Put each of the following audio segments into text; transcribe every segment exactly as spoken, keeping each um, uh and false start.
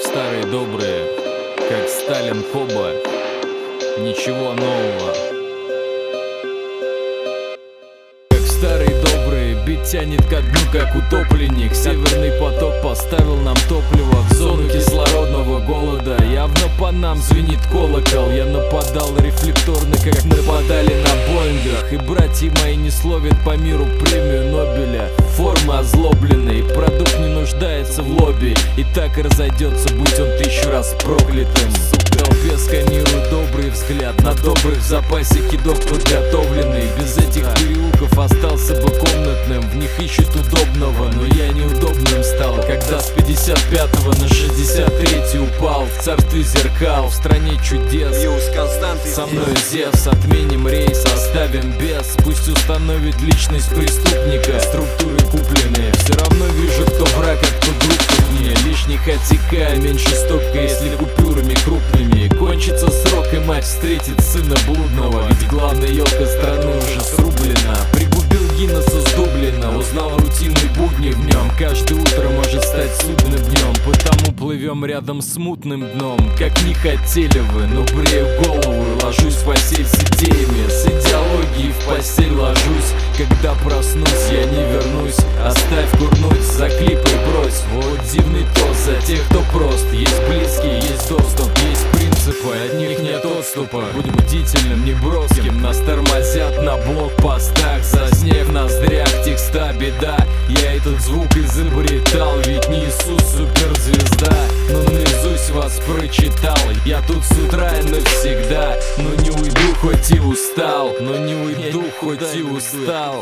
старые добрые, как Сталин Коба, ничего нового. Как старые добрые, бит тянет ко дну, как утопленник. Северный поток поставил нам топливо в зону кислородного голода. Явно по нам звенит колокол. Я нападал рефлекторно, как нападали на Боингах. И братья мои не словят по миру премию Нобеля. Форма озлобленной, продукт не нуждается в лобби. И так и разойдется, будь он тысячу раз проклятым. В толпе сканирую добрый взгляд, на добрых в запасе кидок подготовленный. Без этих переулков остался бы комнатным. В них ищут удобного, но я неудобным стал, когда с пятьдесят пятого на шестьдесят третий упал. В царстве зеркал, в стране чудес. Со мной Зевс, отменим рейс, оставим без. Пусть установит личность преступника, структуры купленные. Все равно вижу, кто враг, а кто друг мне. Лишних отсекаю, меньше стопка, если купюрами крупными. Кончится срок, и мать встретит сына блудного. Ведь главная елка страны уже срублена. Пригубил Гиннесса с Дублина, узнал рутинные будни в нем. Каждое утро может стать судным днем, потому плывем рядом с мутным дном. Как не хотели вы, но брею голову и ложусь в постель с идеями. С идеологией в постель ложусь. Когда проснусь, я не вернусь. Оставь курнуть, за клипы брось. Вот дивный тост за тех, кто прост. Есть близкие, есть доступ, есть принципы, от них нет отступа. Будь бдительным, не броским. Нас тормозят на блокпостах. Заснег в ноздрях, текста беда. Я этот звук изобретал, ведь не Иисус суперзвезда, но наизусть вас прочитал. Я тут с утра и навсегда, но не уйду, хоть и устал. Но не уйду, хоть и устал.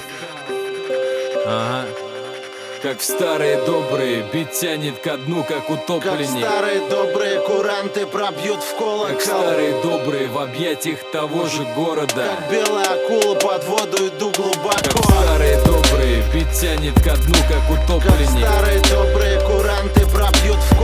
Ага. Как в старые добрые, бит тянет ко дну, как утопленник. Как старые добрые куранты пробьют в колокол. Как старые добрые в объятиях того же города. Как белая акула под воду иду глубоко. Как старые добрые, бит тянет ко дну, как утопленник. Как старые добрые куранты пробьют в